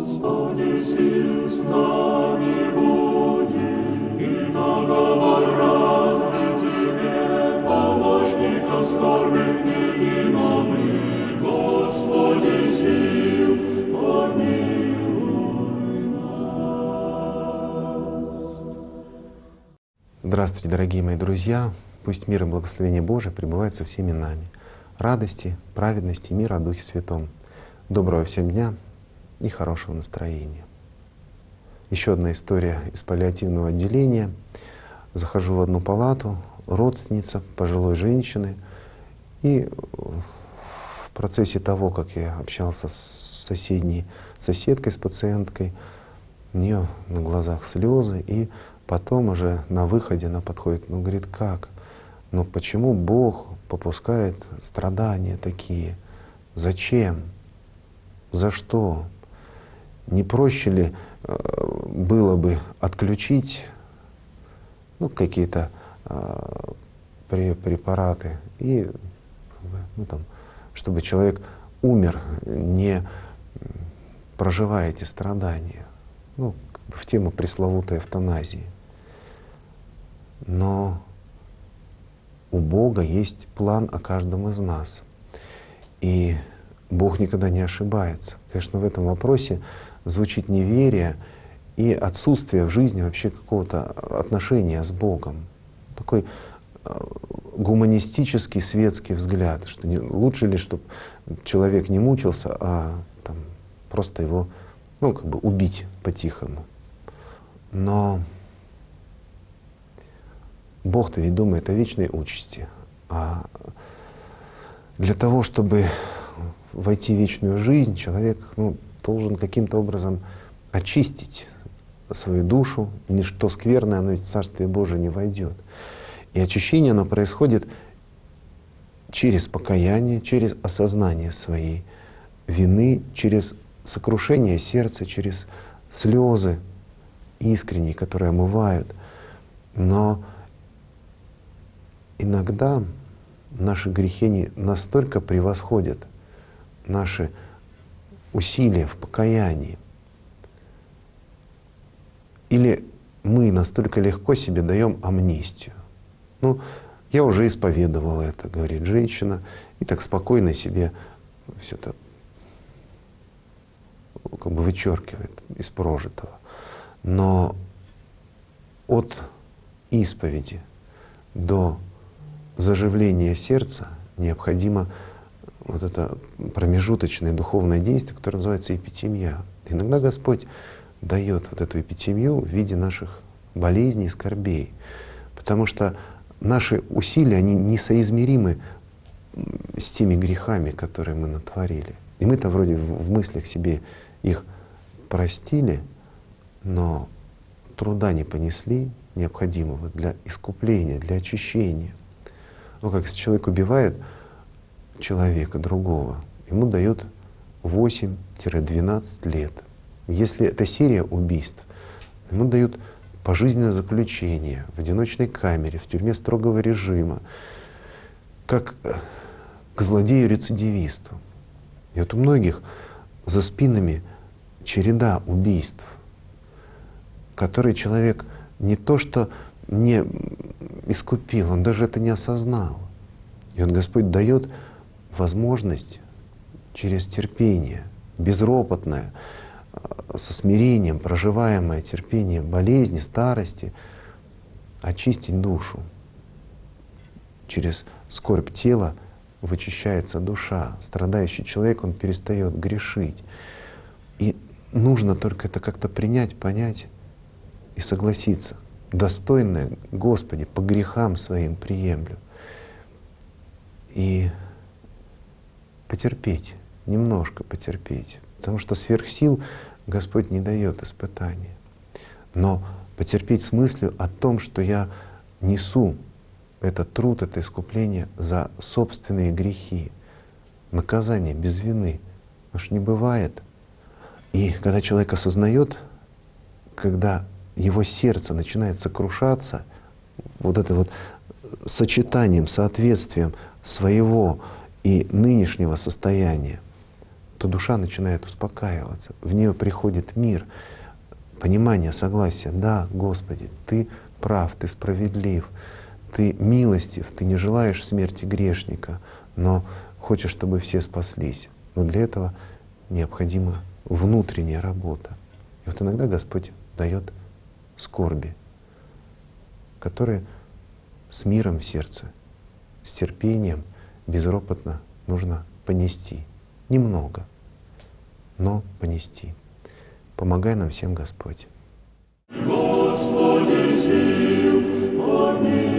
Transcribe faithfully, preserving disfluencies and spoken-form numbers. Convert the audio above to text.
Господи, сил с нами буди, и договор разный Тебе, помощника скорбных не имамы, Господи, сил, помилуй нас. Здравствуйте, дорогие мои друзья! Пусть мир и благословение Божие пребывают со всеми нами. Радости, праведности, мира о Духе Святом. Доброго всем дня и хорошего настроения. Еще одна история из паллиативного отделения. Захожу в одну палату, родственница пожилой женщины, и в процессе того, как я общался с соседней соседкой, с пациенткой, у нее на глазах слезы, и потом уже на выходе она подходит, ну говорит, как? Но почему Бог попускает страдания такие? Зачем? За что? Не проще ли э, было бы отключить ну, какие-то э, препараты, и, ну, там, чтобы человек умер, не проживая эти страдания? Ну, в тему пресловутой эвтаназии. Но у Бога есть план о каждом из нас. И Бог никогда не ошибается. Конечно, в этом вопросе звучит неверие и отсутствие в жизни вообще какого-то отношения с Богом. Такой гуманистический, светский взгляд, что не, лучше ли, чтобы человек не мучился, а там, просто его ну, как бы убить по-тихому. Но Бог-то ведь думает о вечной участи. А для того, чтобы войти в вечную жизнь, человек ну, должен каким-то образом очистить свою душу. Ничто скверное, оно ведь в Царствие Божие не войдет. И очищение, оно происходит через покаяние, через осознание своей вины, через сокрушение сердца, через слезы искренние, которые омывают. Но иногда наши грехи не настолько превосходят наши усилия в покаянии. Или мы настолько легко себе даем амнистию. Ну, я уже исповедовала это, говорит женщина, и так спокойно себе все это как бы вычеркивает из прожитого. Но от исповеди до заживления сердца необходимо вот это промежуточное духовное действие, которое называется эпитимия. Иногда Господь дает вот эту эпитимию в виде наших болезней, скорбей, потому что наши усилия, они несоизмеримы с теми грехами, которые мы натворили. И мы-то вроде в мыслях себе их простили, но труда не понесли необходимого для искупления, для очищения. Ну, как если человек убивает человека другого, ему дают восемь-двенадцать лет. Если это серия убийств, ему дают пожизненное заключение в одиночной камере, в тюрьме строгого режима, как к злодею-рецидивисту. И вот у многих за спинами череда убийств, которые человек не то что не искупил, он даже это не осознал. И вот Господь дает возможность через терпение, безропотное, со смирением, проживаемое терпение болезни, старости, очистить душу. Через скорбь тела вычищается душа. Страдающий человек, он перестает грешить. И нужно только это как-то принять, понять и согласиться. Достойное, Господи, по грехам своим приемлю. И потерпеть, немножко потерпеть. Потому что сверх сил Господь не дает испытания. Но потерпеть с мыслью о том, что я несу этот труд, это искупление за собственные грехи, наказание без вины. Потому что не бывает. И когда человек осознает, когда его сердце начинает сокрушаться, вот это вот сочетанием, соответствием своего и нынешнего состояния, то душа начинает успокаиваться, в нее приходит мир, понимание, согласие. Да, Господи, Ты прав, Ты справедлив, Ты милостив, Ты не желаешь смерти грешника, но хочешь, чтобы все спаслись. Но для этого необходима внутренняя работа. И вот иногда Господь дает скорби, которые с миром в сердце, с терпением, безропотно нужно понести. Немного, но понести. Помогай нам всем, Господь. Господи сил, помилуй.